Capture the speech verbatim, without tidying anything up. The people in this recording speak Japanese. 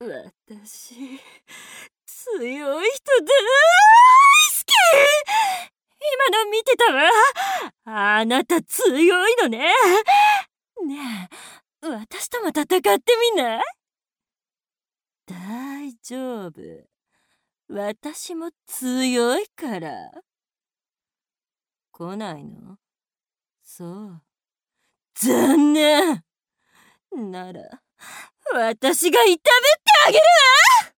私、強い人大好き。今の見てたわ。あなた強いのね。ねえ、私とも戦ってみない？大丈夫。私も強いから。来ないの？そう。残念。なら、私がいたぶってあげるわ。